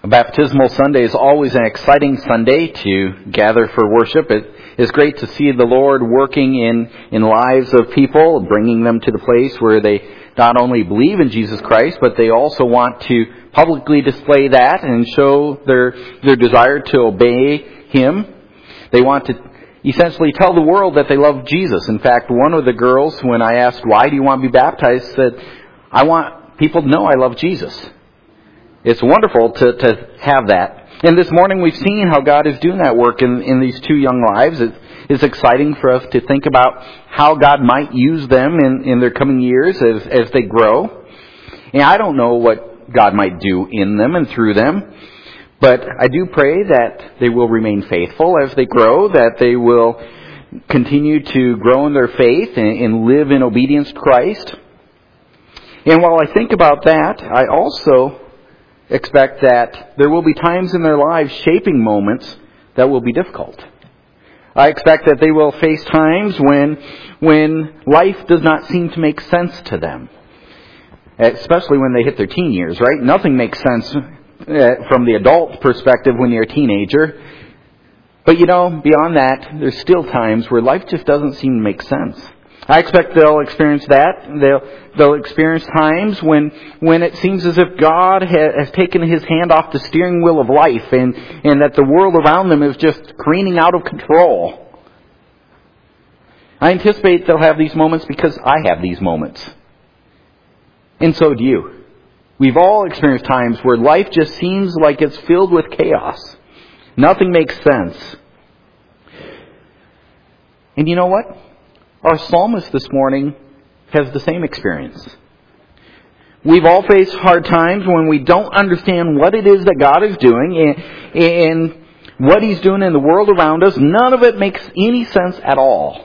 Baptismal Sunday is always an exciting Sunday to gather for worship. It is great to see the Lord working in lives of people, bringing them to the place where they not only believe in Jesus Christ, but they also want to publicly display that and show their desire to obey Him. They want to essentially tell the world that they love Jesus. In fact, one of the girls, when I asked, "Why do you want to be baptized?" said, "I want people to know I love Jesus." It's wonderful to have that. And this morning we've seen how God is doing that work in these two young lives. It's exciting for us to think about how God might use them in their coming years as they grow. And I don't know what God might do in them and through them, but I do pray that they will remain faithful as they grow, that they will continue to grow in their faith and live in obedience to Christ. And while I think about that, I also expect that there will be times in their lives, shaping moments, that will be difficult. I expect that they will face times when life does not seem to make sense to them. Especially when they hit their teen years, right? Nothing makes sense from the adult perspective when you're a teenager. But beyond that, there's still times where life just doesn't seem to make sense. I expect they'll experience that. They'll experience times when it seems as if God has taken His hand off the steering wheel of life and that the world around them is just careening out of control. I anticipate they'll have these moments because I have these moments. And so do you. We've all experienced times where life just seems like it's filled with chaos. Nothing makes sense. And you know what? Our psalmist this morning has the same experience. We've all faced hard times when we don't understand what it is that God is doing and what He's doing in the world around us. None of it makes any sense at all.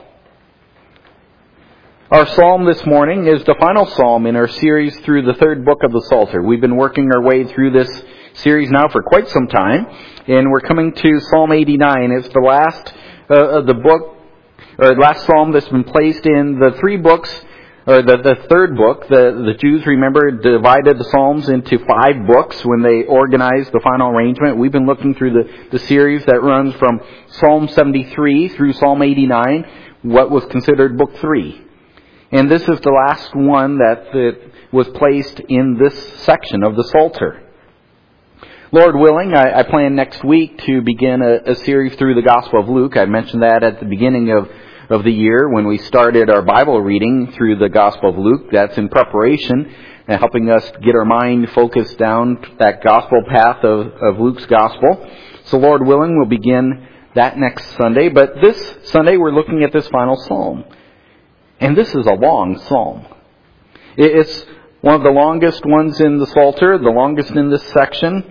Our psalm this morning is the final psalm in our series through the third book of the Psalter. We've been working our way through this series now for quite some time, and we're coming to Psalm 89. It's the last of the book, or last psalm that's been placed in the three books, or the third book. The Jews, remember, divided the Psalms into 5 books when they organized the final arrangement. We've been looking through the series that runs from Psalm 73 through Psalm 89, what was considered book 3. And this is the last one that was placed in this section of the Psalter. Lord willing, I plan next week to begin a series through the Gospel of Luke. I mentioned that at the beginning of the year when we started our Bible reading through the Gospel of Luke. That's in preparation and helping us get our mind focused down that gospel path of Luke's Gospel. So Lord willing, we'll begin that next Sunday. But this Sunday we're looking at this final psalm. And this is a long psalm. It's one of the longest ones in the Psalter, the longest in this section.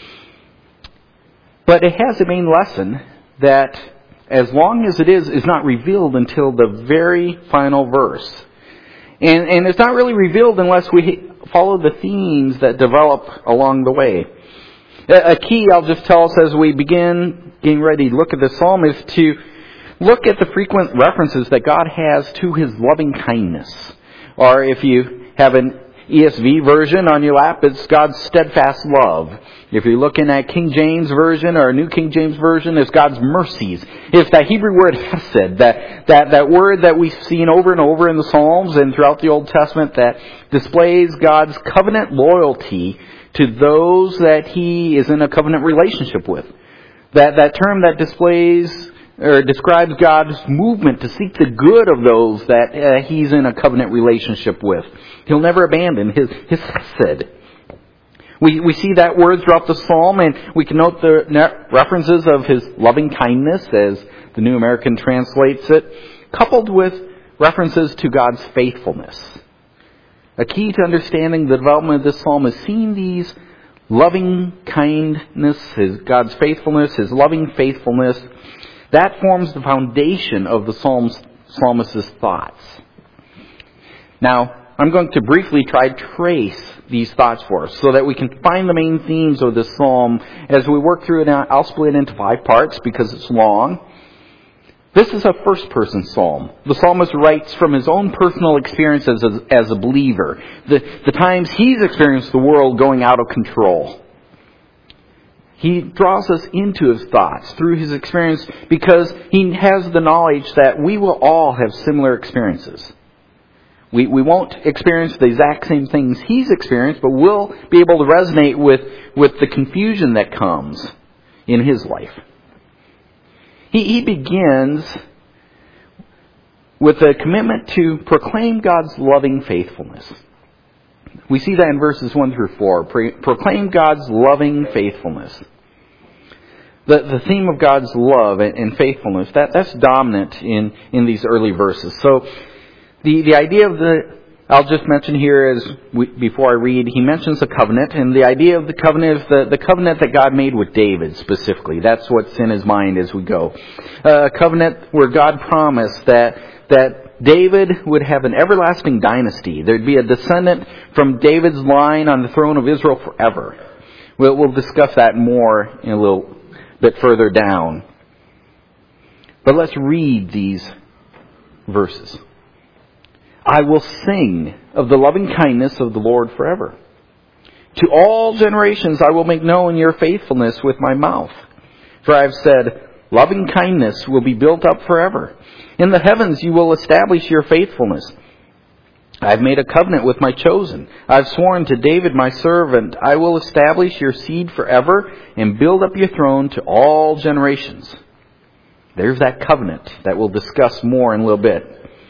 But it has a main lesson that, as long as it is not revealed until the very final verse. And it's not really revealed unless we follow the themes that develop along the way. A key, I'll just tell us as we begin getting ready to look at this psalm, is to look at the frequent references that God has to His loving kindness. Or if you have an ESV version on your lap, it's God's steadfast love. If you're looking at King James Version or New King James Version, it's God's mercies. It's that Hebrew word hesed, that word that we've seen over and over in the Psalms and throughout the Old Testament that displays God's covenant loyalty to those that He is in a covenant relationship with. That term that displays or describes God's movement to seek the good of those that He's in a covenant relationship with. He'll never abandon His hesed. We see that word throughout the psalm, and we can note the references of His loving kindness, as the New American translates it, coupled with references to God's faithfulness. A key to understanding the development of this psalm is seeing these loving kindness, God's faithfulness, His loving faithfulness. That forms the foundation of the psalmist's thoughts. Now, I'm going to briefly try to trace these thoughts for us so that we can find the main themes of this psalm as we work through it. I'll split it into 5 parts because it's long. This is a first-person psalm. The psalmist writes from his own personal experiences as a believer, the times he's experienced the world going out of control. He draws us into His thoughts through His experience because He has the knowledge that we will all have similar experiences. We won't experience the exact same things He's experienced, but we'll be able to resonate with the confusion that comes in His life. He begins with a commitment to proclaim God's loving faithfulness. We see that in verses 1 through 4. Proclaim God's loving faithfulness. The theme of God's love and faithfulness, that's dominant in these early verses. So the idea of I'll just mention here before I read, he mentions the covenant, and the idea of the covenant is the covenant that God made with David specifically. That's what's in his mind as we go. A covenant where God promised that David would have an everlasting dynasty. There'd be a descendant from David's line on the throne of Israel forever. We'll discuss that more in a little bit further down. But let's read these verses. I will sing of the loving kindness of the Lord forever. To all generations I will make known your faithfulness with my mouth. For I have said, loving kindness will be built up forever. In the heavens you will establish your faithfulness. I have made a covenant with my chosen. I have sworn to David my servant, I will establish your seed forever and build up your throne to all generations. There's that covenant that we'll discuss more in a little bit.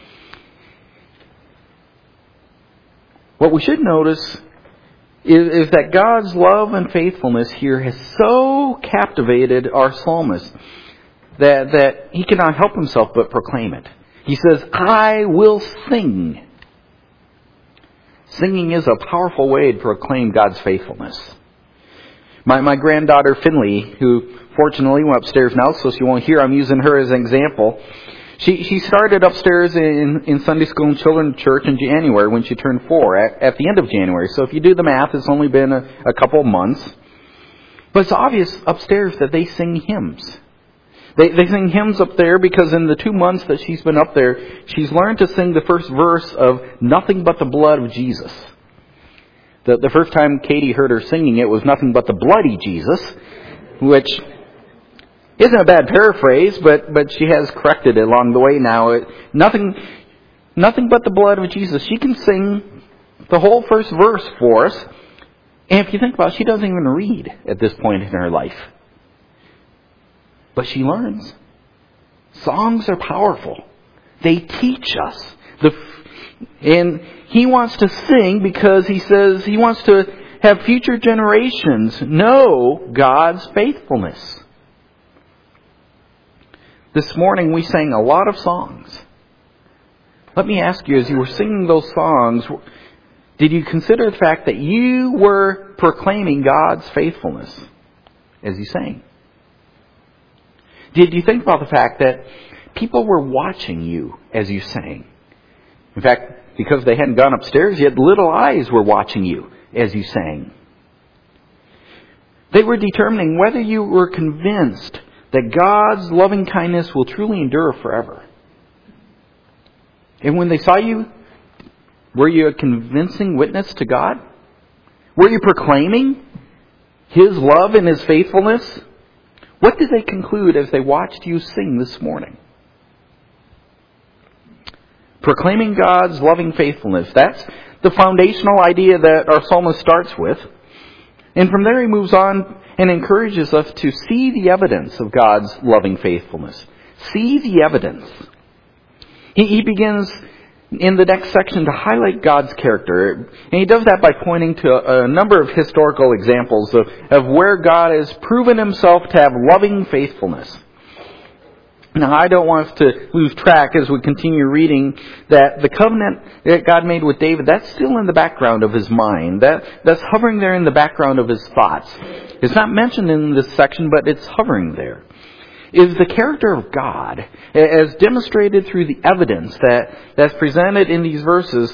What we should notice is that God's love and faithfulness here has so captivated our psalmist that he cannot help himself but proclaim it. He says, I will sing. Singing is a powerful way to proclaim God's faithfulness. My granddaughter Finley, who fortunately went upstairs now, so she won't hear I'm using her as an example. She started upstairs in Sunday school and children's church in January when she turned 4, at the end of January. So if you do the math, it's only been a couple of months. But it's obvious upstairs that they sing hymns. They sing hymns up there because in the 2 months that she's been up there, she's learned to sing the first verse of Nothing But the Blood of Jesus. The first time Katie heard her singing it was Nothing But the Bloody Jesus, which isn't a bad paraphrase, but she has corrected it along the way now. Nothing but the blood of Jesus. She can sing the whole first verse for us. And if you think about it, she doesn't even read at this point in her life. But she learns. Songs are powerful. They teach us. And he wants to sing because he says he wants to have future generations know God's faithfulness. This morning we sang a lot of songs. Let me ask you, as you were singing those songs, did you consider the fact that you were proclaiming God's faithfulness as you sang? Did you think about the fact that people were watching you as you sang? In fact, because they hadn't gone upstairs yet, little eyes were watching you as you sang. They were determining whether you were convinced that God's loving kindness will truly endure forever. And when they saw you, were you a convincing witness to God? Were you proclaiming His love and His faithfulness? What did they conclude as they watched you sing this morning? Proclaiming God's loving faithfulness. That's the foundational idea that our psalmist starts with. And from there he moves on and encourages us to see the evidence of God's loving faithfulness. See the evidence. He begins in the next section to highlight God's character. And he does that by pointing to a number of historical examples of where God has proven Himself to have loving faithfulness. Now, I don't want us to lose track as we continue reading that the covenant that God made with David, that's still in the background of his mind. That's hovering there in the background of his thoughts. It's not mentioned in this section, but it's hovering there. Is the character of God, as demonstrated through the evidence that's presented in these verses,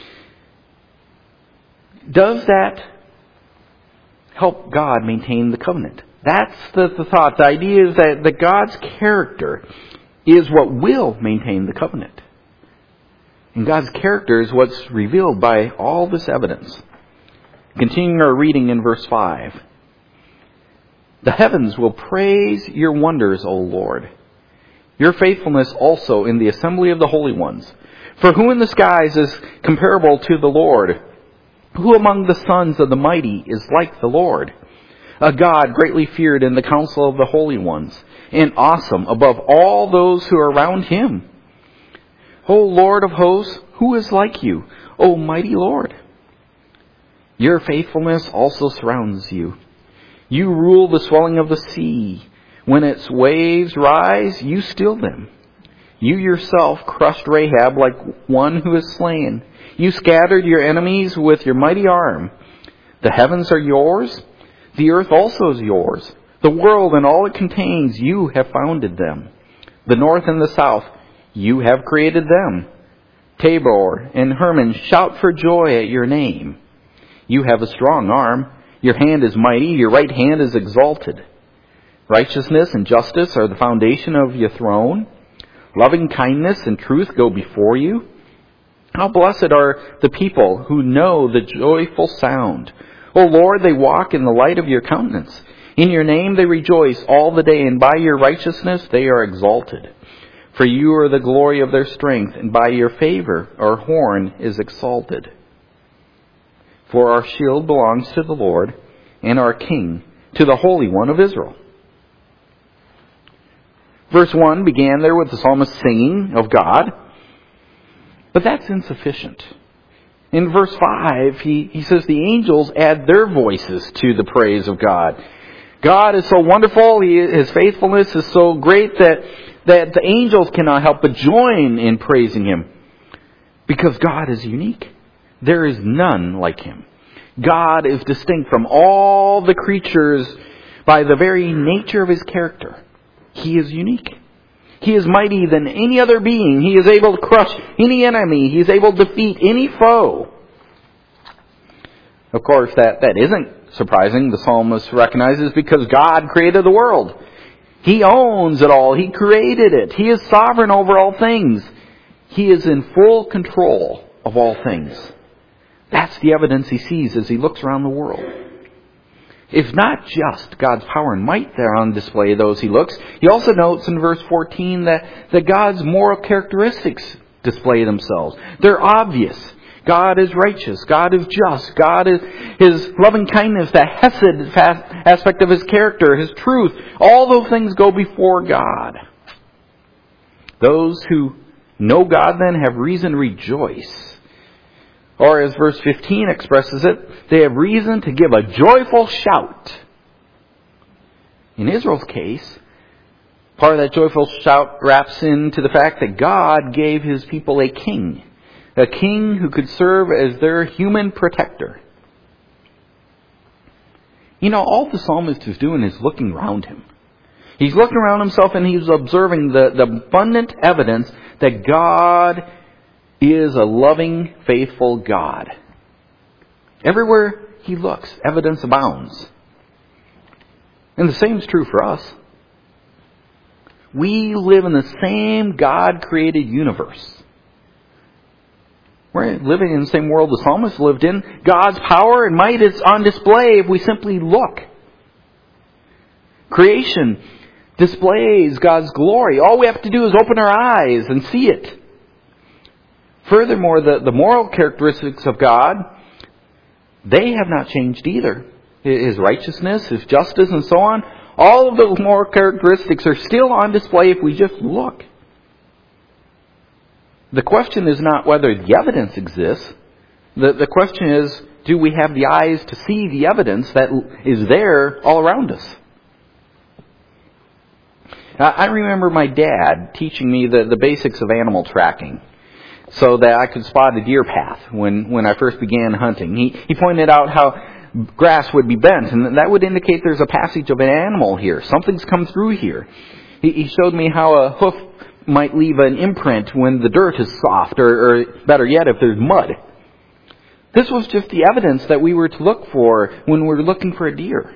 does that help God maintain the covenant? That's the thought. The idea is that God's character is what will maintain the covenant. And God's character is what's revealed by all this evidence. Continuing our reading in verse 5. The heavens will praise your wonders, O Lord. Your faithfulness also in the assembly of the holy ones. For who in the skies is comparable to the Lord? Who among the sons of the mighty is like the Lord? A God greatly feared in the council of the holy ones, and awesome above all those who are around him. O Lord of hosts, who is like you, O mighty Lord? Your faithfulness also surrounds you. You rule the swelling of the sea. When its waves rise, you still them. You yourself crushed Rahab like one who is slain. You scattered your enemies with your mighty arm. The heavens are yours. The earth also is yours. The world and all it contains, you have founded them. The north and the south, you have created them. Tabor and Hermon shout for joy at your name. You have a strong arm. Your hand is mighty. Your right hand is exalted. Righteousness and justice are the foundation of your throne. Loving kindness and truth go before you. How blessed are the people who know the joyful sound. O Lord, they walk in the light of your countenance. In your name they rejoice all the day, and by your righteousness they are exalted. For you are the glory of their strength, and by your favor our horn is exalted. For our shield belongs to the Lord, and our King to the Holy One of Israel. Verse 1 began there with the psalmist singing of God, but that's insufficient. In verse 5, he says the angels add their voices to the praise of God. God is so wonderful, His faithfulness is so great that the angels cannot help but join in praising Him. Because God is unique. There is none like Him. God is distinct from all the creatures by the very nature of His character. He is unique. He is mighty than any other being. He is able to crush any enemy. He is able to defeat any foe. Of course, that isn't surprising. The psalmist recognizes because God created the world. He owns it all. He created it. He is sovereign over all things. He is in full control of all things. That's the evidence he sees as he looks around the world. It's not just God's power and might there on display, those he looks. He also notes in verse 14 that God's moral characteristics display themselves. They're obvious. God is righteous. God is just. God is His loving kindness, that hesed aspect of His character, His truth. All those things go before God. Those who know God then have reason to rejoice. Or as verse 15 expresses it, they have reason to give a joyful shout. In Israel's case, part of that joyful shout wraps into the fact that God gave His people a king who could serve as their human protector. You know, all the psalmist is doing is looking around him. He's looking around himself and he's observing the abundant evidence that God is a loving, faithful God. Everywhere he looks, evidence abounds. And the same is true for us. We live in the same God-created universe. We're living in the same world the psalmist lived in. God's power and might is on display if we simply look. Creation displays God's glory. All we have to do is open our eyes and see it. Furthermore, the moral characteristics of God, they have not changed either. His righteousness, His justice, and so on. All of those moral characteristics are still on display if we just look. The question is not whether the evidence exists. The question is, do we have the eyes to see the evidence that is there all around us? I remember my dad teaching me the basics of animal tracking so that I could spot a deer path when I first began hunting. He pointed out how grass would be bent, and that would indicate there's a passage of an animal here. Something's come through here. He showed me how a hoof might leave an imprint when the dirt is soft, or better yet, if there's mud. This was just the evidence that we were to look for when we were looking for a deer.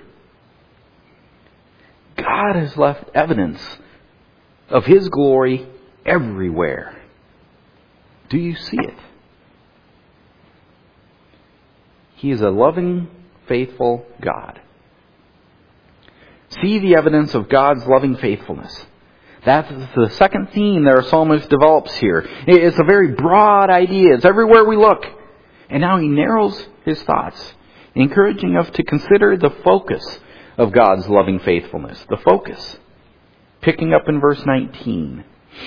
God has left evidence of His glory everywhere. Do you see it? He is a loving, faithful God. See the evidence of God's loving faithfulness. That's the second theme that our psalmist develops here. It's a very broad idea. It's everywhere we look. And now he narrows his thoughts, encouraging us to consider the focus of God's loving faithfulness. The focus. Picking up in verse 19.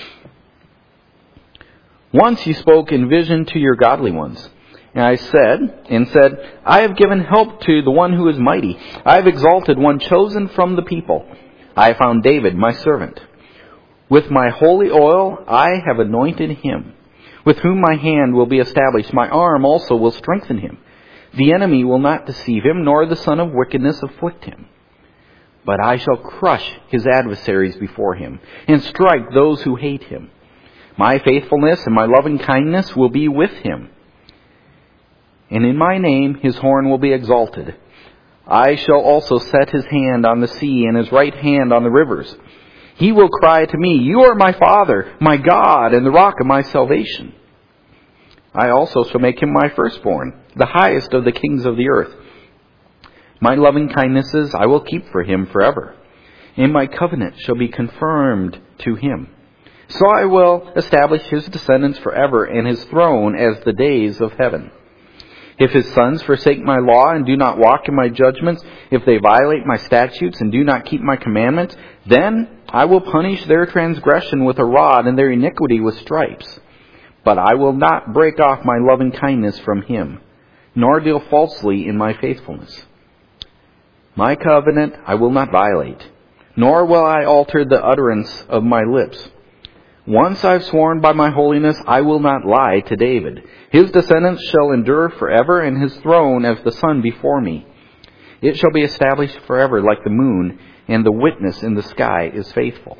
Once you spoke in vision to your godly ones. And I said, I have given help to the one who is mighty. I have exalted one chosen from the people. I have found David, my servant. With my holy oil I have anointed him, with whom my hand will be established. My arm also will strengthen him. The enemy will not deceive him, nor the son of wickedness afflict him. But I shall crush his adversaries before him, and strike those who hate him. My faithfulness and my loving kindness will be with him. And in my name his horn will be exalted. I shall also set his hand on the sea, and his right hand on the rivers. He will cry to me, You are my Father, my God, and the rock of my salvation. I also shall make him my firstborn, the highest of the kings of the earth. My loving kindnesses I will keep for him forever, and my covenant shall be confirmed to him. So I will establish his descendants forever, and his throne as the days of heaven. If his sons forsake my law and do not walk in my judgments, if they violate my statutes and do not keep my commandments, then I will punish their transgression with a rod and their iniquity with stripes. But I will not break off my loving kindness from him, nor deal falsely in my faithfulness. My covenant I will not violate, nor will I alter the utterance of my lips. Once I've sworn by my holiness, I will not lie to David. His descendants shall endure forever, and his throne as the sun before me. It shall be established forever like the moon, and the witness in the sky is faithful.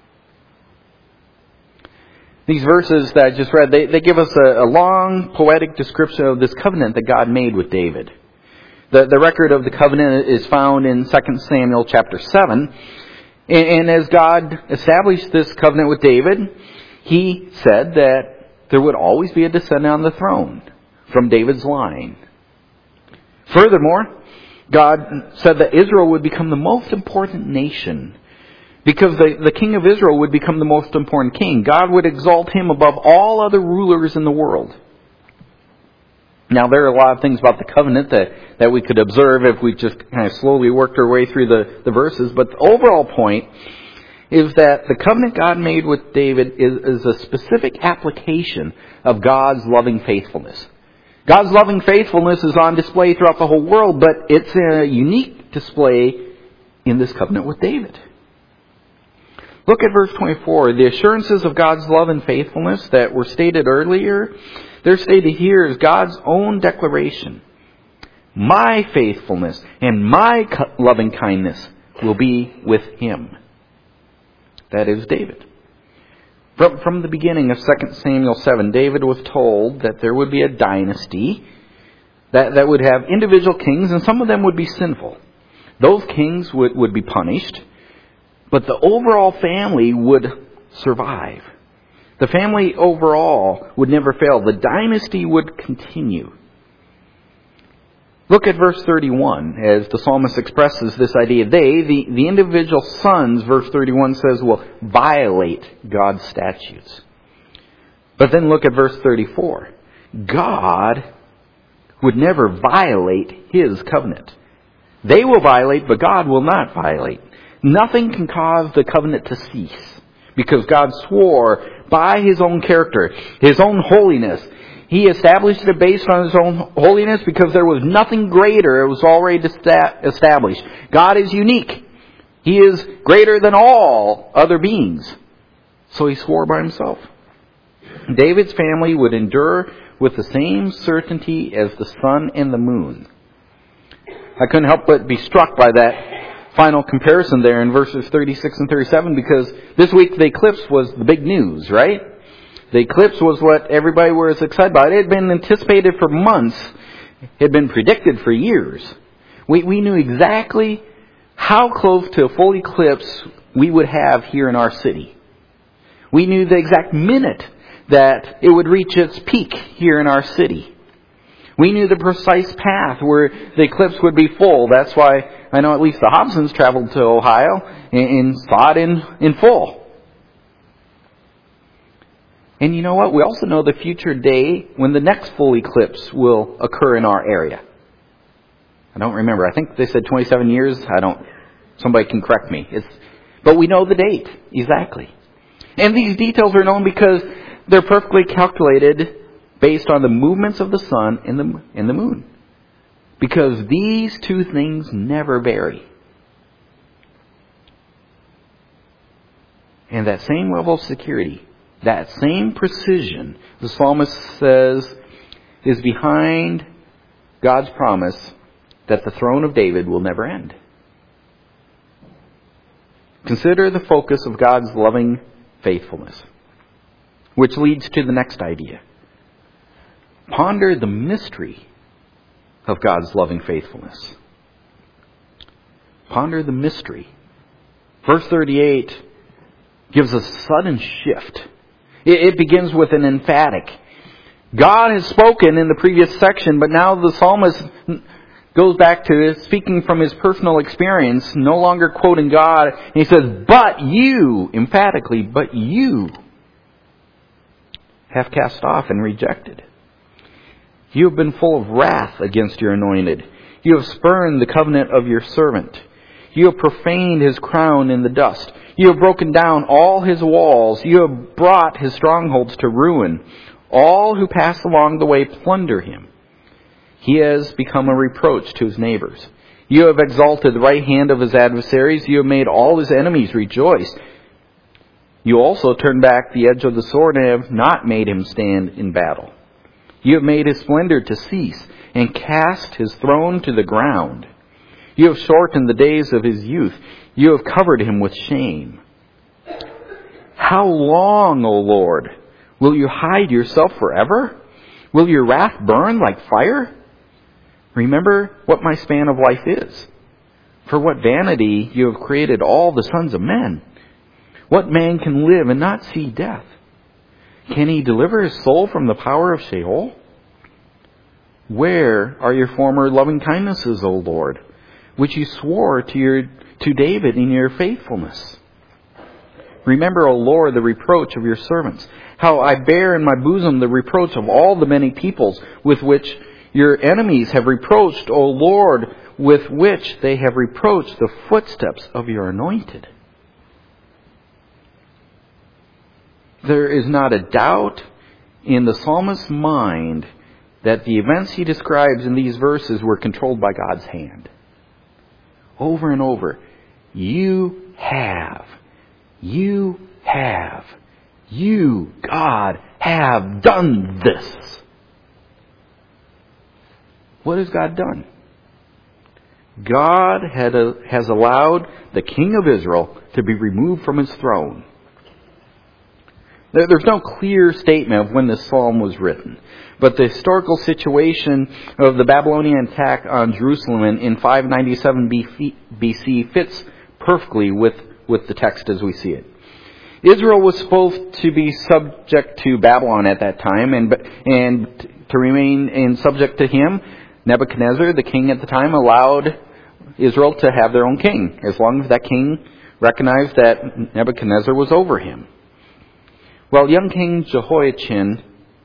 These verses that I just read, they give us a long poetic description of this covenant that God made with David. The record of the covenant is found in 2 Samuel chapter 7. And as God established this covenant with David, he said that there would always be a descendant on the throne from David's line. Furthermore, God said that Israel would become the most important nation because the king of Israel would become the most important king. God would exalt him above all other rulers in the world. Now, there are a lot of things about the covenant that we could observe if we just kind of slowly worked our way through the verses. But the overall point is that the covenant God made with David is a specific application of God's loving faithfulness. God's loving faithfulness is on display throughout the whole world, but it's a unique display in this covenant with David. Look at verse 24. The assurances of God's love and faithfulness that were stated earlier, they're stated here as God's own declaration. My faithfulness and my loving kindness will be with him. That is David. From the beginning of 2 Samuel 7, David was told that there would be a dynasty that would have individual kings, and some of them would be sinful. Those kings would be punished, but the overall family would survive. The family overall would never fail. The dynasty would continue. Look at verse 31 as the psalmist expresses this idea. They, the individual sons, verse 31 says, will violate God's statutes. But then look at verse 34. God would never violate his covenant. They will violate, but God will not violate. Nothing can cause the covenant to cease because God swore by his own character, his own holiness. He established it based on his own holiness because there was nothing greater. It was already established. God is unique. He is greater than all other beings. So he swore by himself. David's family would endure with the same certainty as the sun and the moon. I couldn't help but be struck by that final comparison there in verses 36 and 37 because this week the eclipse was the big news, right? The eclipse was what everybody was excited about. It had been anticipated for months. It had been predicted for years. We knew exactly how close to a full eclipse we would have here in our city. We knew the exact minute that it would reach its peak here in our city. We knew the precise path where the eclipse would be full. That's why I know at least the Hobsons traveled to Ohio and saw it in full. And you know what? We also know the future day when the next full eclipse will occur in our area. I don't remember. I think they said 27 years. Somebody can correct me. But we know the date exactly. And these details are known because they're perfectly calculated based on the movements of the sun and the moon. Because these two things never vary. And that same level of security, that same precision, the psalmist says, is behind God's promise that the throne of David will never end. Consider the focus of God's loving faithfulness, which leads to the next idea. Ponder the mystery of God's loving faithfulness. Ponder the mystery. Verse 38 gives a sudden shift. It begins with an emphatic. God has spoken in the previous section, but now the psalmist goes back to speaking from his personal experience, no longer quoting God. And he says, but you, emphatically, but you have cast off and rejected. You have been full of wrath against your anointed. You have spurned the covenant of your servant. You have profaned his crown in the dust. You have broken down all his walls. You have brought his strongholds to ruin. All who pass along the way plunder him. He has become a reproach to his neighbors. You have exalted the right hand of his adversaries. You have made all his enemies rejoice. You also turned back the edge of the sword and have not made him stand in battle. You have made his splendor to cease and cast his throne to the ground. You have shortened the days of his youth. You have covered him with shame. How long, O Lord, will you hide yourself forever? Will your wrath burn like fire? Remember what my span of life is. For what vanity you have created all the sons of men. What man can live and not see death? Can he deliver his soul from the power of Sheol? Where are your former loving kindnesses, O Lord, which you swore to David in your faithfulness? Remember, O Lord, the reproach of your servants, how I bear in my bosom the reproach of all the many peoples with which your enemies have reproached, O Lord, with which they have reproached the footsteps of your anointed. There is not a doubt in the psalmist's mind that the events he describes in these verses were controlled by God's hand. Over and over, you, God, have done this. What has God done? God has allowed the king of Israel to be removed from his throne. There's no clear statement of when this psalm was written, but the historical situation of the Babylonian attack on Jerusalem in 597 BC fits perfectly with the text as we see it. Israel was supposed to be subject to Babylon at that time, and to remain subject to him, Nebuchadnezzar, the king at the time, allowed Israel to have their own king, as long as that king recognized that Nebuchadnezzar was over him. Well, young King Jehoiachin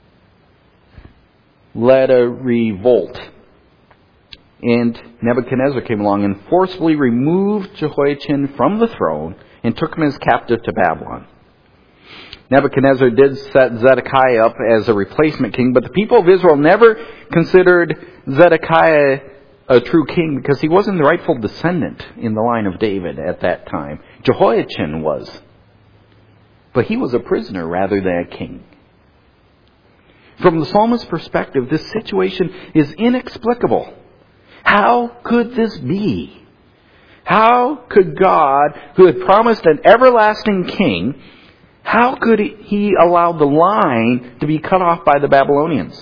led a revolt, and Nebuchadnezzar came along and forcibly removed Jehoiachin from the throne and took him as captive to Babylon. Nebuchadnezzar did set Zedekiah up as a replacement king, but the people of Israel never considered Zedekiah a true king because he wasn't the rightful descendant in the line of David at that time. Jehoiachin was. But he was a prisoner rather than a king. From the psalmist's perspective, this situation is inexplicable. How could this be? How could God, who had promised an everlasting king, how could he allow the line to be cut off by the Babylonians?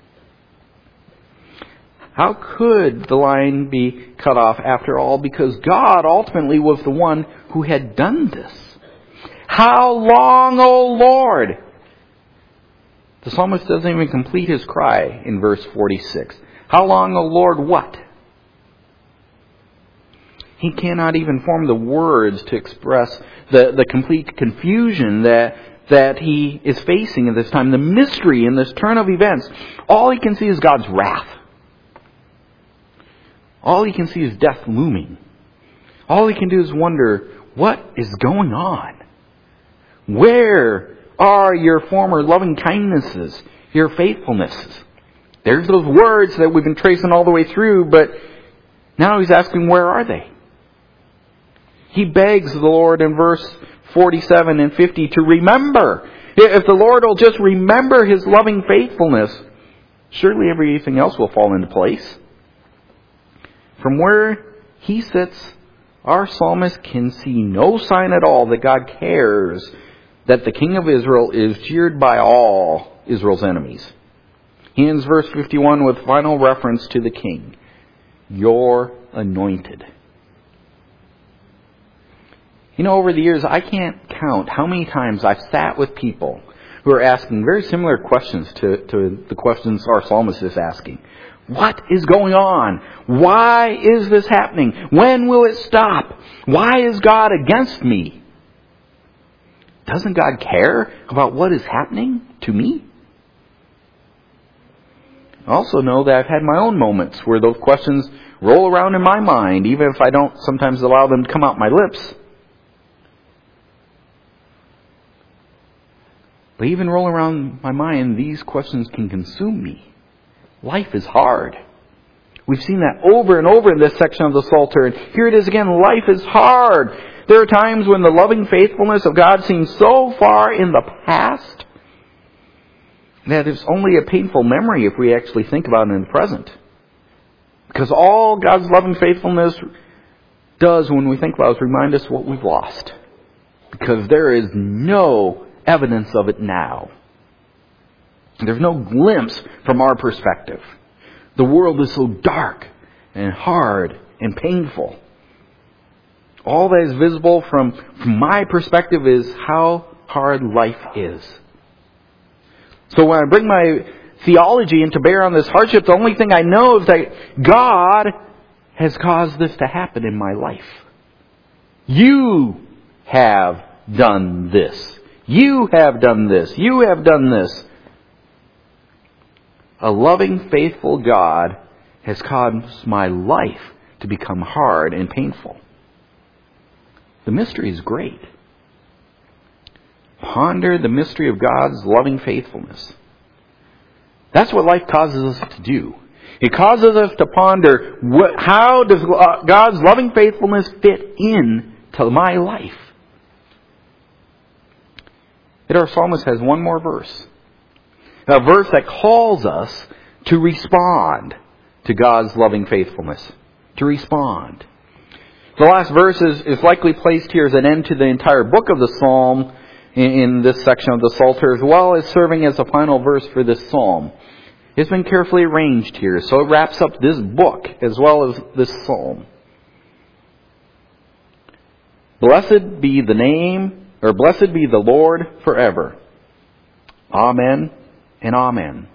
How could the line be cut off after all? Because God ultimately was the one who had done this. How long, O Lord? The psalmist doesn't even complete his cry in verse 46. How long, O Lord, what? He cannot even form the words to express the complete confusion that he is facing at this time. The mystery in this turn of events. All he can see is God's wrath. All he can see is death looming. All he can do is wonder, what is going on? Where are your former loving kindnesses, your faithfulnesses? There's those words that we've been tracing all the way through, but now he's asking, where are they? He begs the Lord in verse 47 and 50 to remember. If the Lord will just remember His loving faithfulness, surely everything else will fall into place. From where he sits, our psalmist can see no sign at all that God cares that the King of Israel is jeered by all Israel's enemies. He ends verse 51 with final reference to the King. Your anointed. You know, over the years, I can't count how many times I've sat with people who are asking very similar questions to the questions our psalmist is asking. What is going on? Why is this happening? When will it stop? Why is God against me? Doesn't God care about what is happening to me? I also know that I've had my own moments where those questions roll around in my mind, even if I don't sometimes allow them to come out my lips. But even rolling around my mind, these questions can consume me. Life is hard. We've seen that over and over in this section of the Psalter. And here it is again, life is hard. There are times when the loving faithfulness of God seems so far in the past that it's only a painful memory if we actually think about it in the present. Because all God's loving faithfulness does when we think about it is remind us what we've lost. Because there is no evidence of it now. There's no glimpse from our perspective. The world is so dark and hard and painful. All that is visible from my perspective is how hard life is. So when I bring my theology into bear on this hardship, the only thing I know is that God has caused this to happen in my life. You have done this. You have done this. You have done this. A loving, faithful God has caused my life to become hard and painful. The mystery is great. Ponder the mystery of God's loving faithfulness. That's what life causes us to do. It causes us to ponder, how does God's loving faithfulness fit in to my life? Yet our psalmist has one more verse. A verse that calls us to respond to God's loving faithfulness. To respond. The last verse is likely placed here as an end to the entire book of the Psalm in this section of the Psalter, as well as serving as a final verse for this psalm. It's been carefully arranged here, so it wraps up this book as well as this psalm. Blessed be the name, or blessed be the Lord forever. Amen and amen.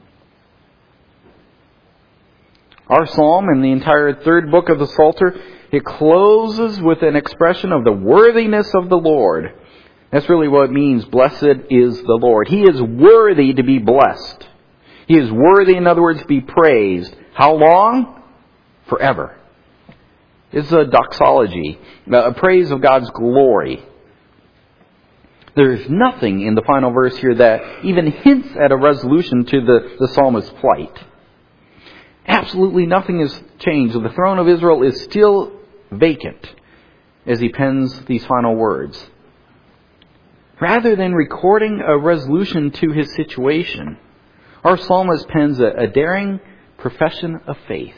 Our psalm and the entire third book of the Psalter, it closes with an expression of the worthiness of the Lord. That's really what it means. Blessed is the Lord. He is worthy to be blessed. He is worthy, in other words, to be praised. How long? Forever. It's a doxology, a praise of God's glory. There's nothing in the final verse here that even hints at a resolution to the psalmist's plight. Absolutely nothing has changed. The throne of Israel is still vacant as he pens these final words. Rather than recording a resolution to his situation, our psalmist pens a daring profession of faith.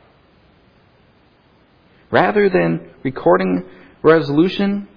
Rather than recording resolution,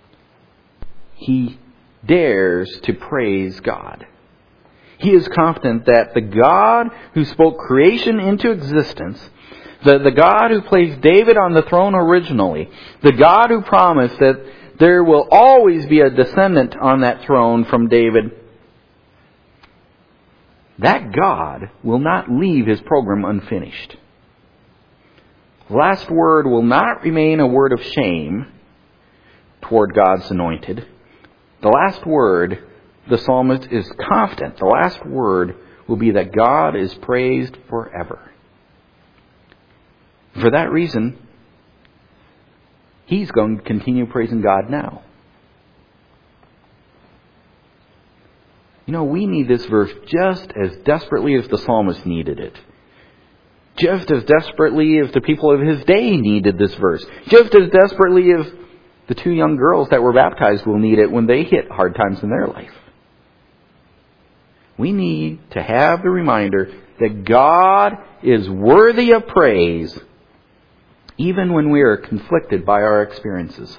he dares to praise God. He is confident that the God who spoke creation into existence, the God who placed David on the throne originally, the God who promised that there will always be a descendant on that throne from David, that God will not leave His program unfinished. The last word will not remain a word of shame toward God's anointed. The last word, the psalmist is confident, the last word will be that God is praised forever. For that reason, he's going to continue praising God now. You know, we need this verse just as desperately as the psalmist needed it. Just as desperately as the people of his day needed this verse. Just as desperately as the two young girls that were baptized will need it when they hit hard times in their life. We need to have the reminder that God is worthy of praise even when we are conflicted by our experiences.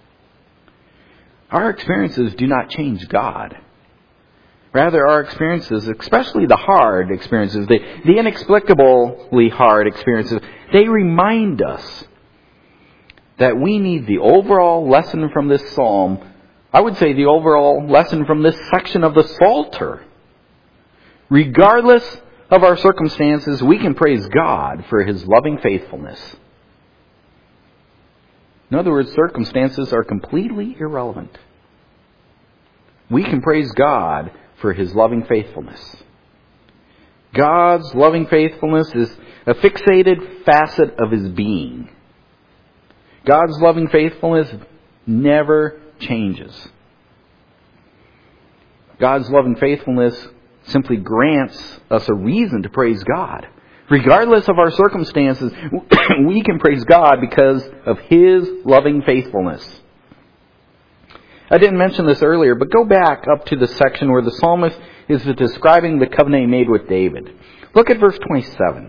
Our experiences do not change God. Rather, our experiences, especially the hard experiences, the inexplicably hard experiences, they remind us that we need the overall lesson from this psalm. I would say the overall lesson from this section of the Psalter. Regardless of our circumstances, we can praise God for His loving faithfulness. In other words, circumstances are completely irrelevant. We can praise God for His loving faithfulness. God's loving faithfulness is a fixated facet of His being. God's loving faithfulness never changes. God's loving faithfulness simply grants us a reason to praise God. Regardless of our circumstances, we can praise God because of His loving faithfulness. I didn't mention this earlier, but go back up to the section where the psalmist is describing the covenant he made with David. Look at verse 27.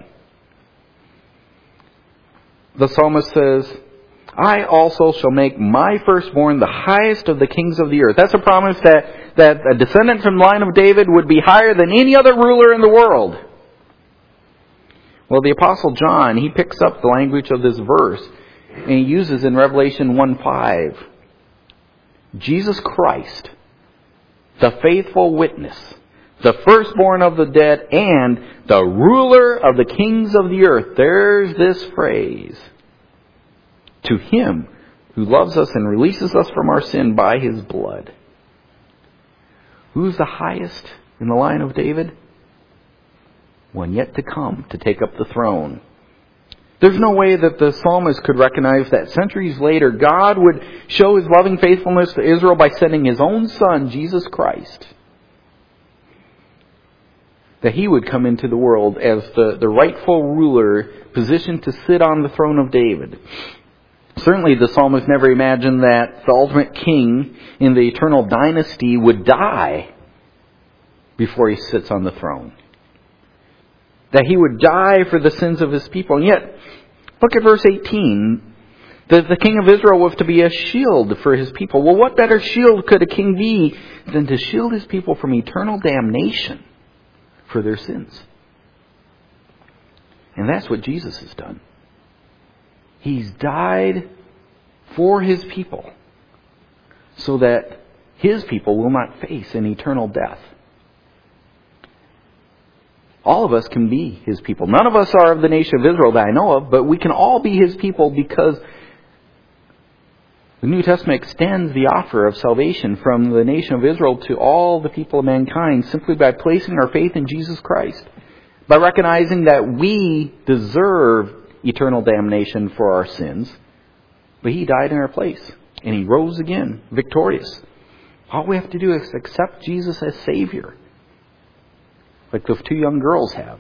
The psalmist says, I also shall make my firstborn the highest of the kings of the earth. That's a promise that a descendant from the line of David would be higher than any other ruler in the world. Well, the Apostle John, he picks up the language of this verse and he uses in Revelation 1:5. Jesus Christ, the faithful witness, the firstborn of the dead, and the ruler of the kings of the earth. There's this phrase. To Him who loves us and releases us from our sin by His blood. Who's the highest in the line of David? One yet to come to take up the throne. There's no way that the psalmist could recognize that centuries later God would show His loving faithfulness to Israel by sending His own Son, Jesus Christ. That He would come into the world as the rightful ruler positioned to sit on the throne of David. Certainly the psalmist never imagined that the ultimate king in the eternal dynasty would die before he sits on the throne. That he would die for the sins of his people. And yet, look at verse 18. The king of Israel was to be a shield for his people. Well, what better shield could a king be than to shield his people from eternal damnation for their sins? And that's what Jesus has done. He's died for His people so that His people will not face an eternal death. All of us can be His people. None of us are of the nation of Israel that I know of, but we can all be His people because the New Testament extends the offer of salvation from the nation of Israel to all the people of mankind simply by placing our faith in Jesus Christ. By recognizing that we deserve eternal damnation for our sins, but He died in our place, and He rose again, victorious. All we have to do is accept Jesus as Savior, like those two young girls have.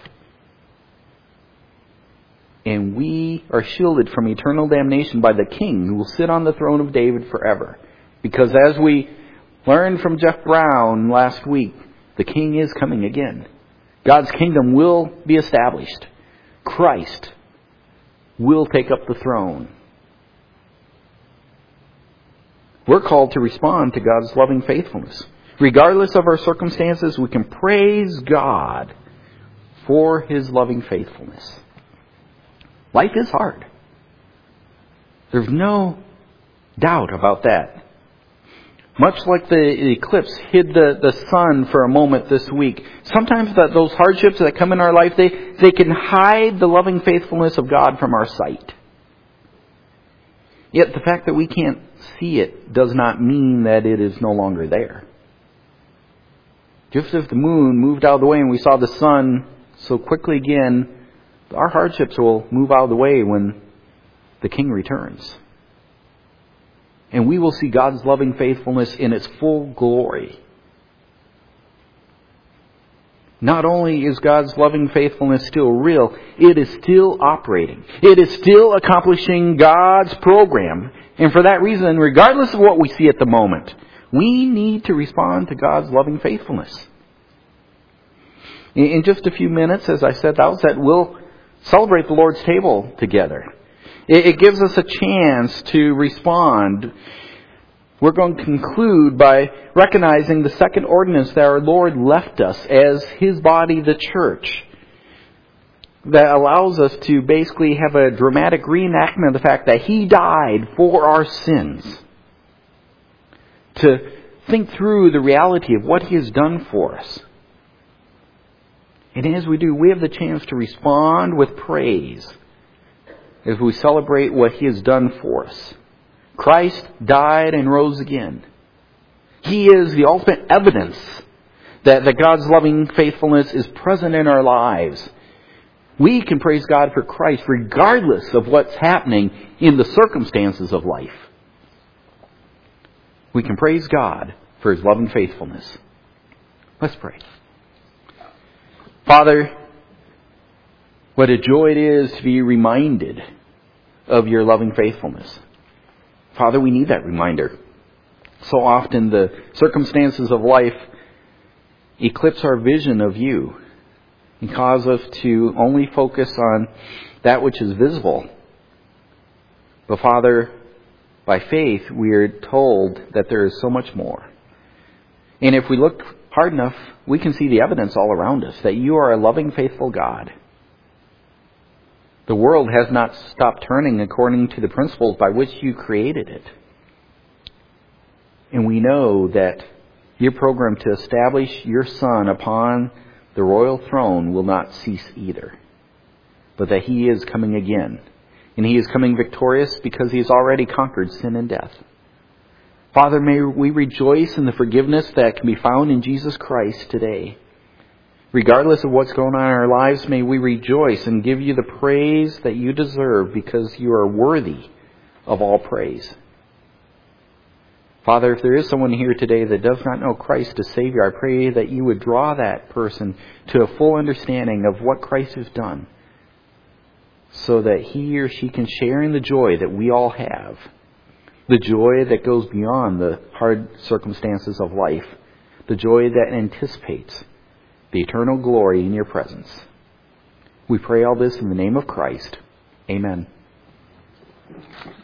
And we are shielded from eternal damnation by the King who will sit on the throne of David forever. Because as we learned from Jeff Brown last week, the King is coming again. God's kingdom will be established. Christ will take up the throne. We're called to respond to God's loving faithfulness. Regardless of our circumstances, we can praise God for His loving faithfulness. Life is hard. There's no doubt about that. Much like the eclipse hid the sun for a moment this week, sometimes those hardships that come in our life, they can hide the loving faithfulness of God from our sight. Yet the fact that we can't see it does not mean that it is no longer there. Just as the moon moved out of the way and we saw the sun so quickly again, our hardships will move out of the way when the King returns. And we will see God's loving faithfulness in its full glory. Not only is God's loving faithfulness still real, it is still operating. It is still accomplishing God's program. And for that reason, regardless of what we see at the moment, we need to respond to God's loving faithfulness. In just a few minutes, as I said at the outset, we'll celebrate the Lord's table together. It gives us a chance to respond. We're going to conclude by recognizing the second ordinance that our Lord left us as His body, the church, that allows us to basically have a dramatic reenactment of the fact that He died for our sins. To think through the reality of what He has done for us. And as we do, we have the chance to respond with praise as we celebrate what He has done for us. Christ died and rose again. He is the ultimate evidence that God's loving faithfulness is present in our lives. We can praise God for Christ regardless of what's happening in the circumstances of life. We can praise God for His loving faithfulness. Let's pray. Father, what a joy it is to be reminded of Your loving faithfulness. Father, we need that reminder. So often the circumstances of life eclipse our vision of You and cause us to only focus on that which is visible. But Father, by faith we are told that there is so much more. And if we look hard enough, we can see the evidence all around us that You are a loving, faithful God. The world has not stopped turning according to the principles by which You created it. And we know that Your program to establish Your Son upon the royal throne will not cease either, but that He is coming again. And He is coming victorious because He has already conquered sin and death. Father, may we rejoice in the forgiveness that can be found in Jesus Christ today. Regardless of what's going on in our lives, may we rejoice and give You the praise that You deserve because You are worthy of all praise. Father, if there is someone here today that does not know Christ as Savior, I pray that You would draw that person to a full understanding of what Christ has done so that he or she can share in the joy that we all have. The joy that goes beyond the hard circumstances of life. The joy that anticipates the eternal glory in Your presence. We pray all this in the name of Christ. Amen.